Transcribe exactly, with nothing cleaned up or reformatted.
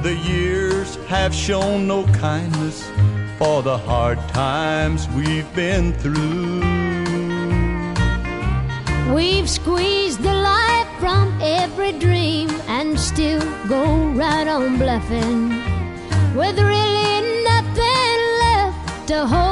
The years have shown no kindness for the hard times we've been through. We've squeezed the life from every dream and still go right on bluffing, with really nothing left to hold.